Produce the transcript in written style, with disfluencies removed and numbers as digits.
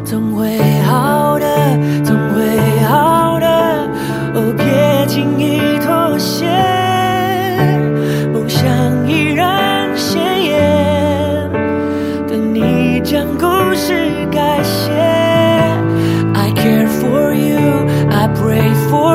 总会好的，总会好的，哦，别轻易妥协，梦想依然鲜艳，等你将故事改写。I care for you, I pray for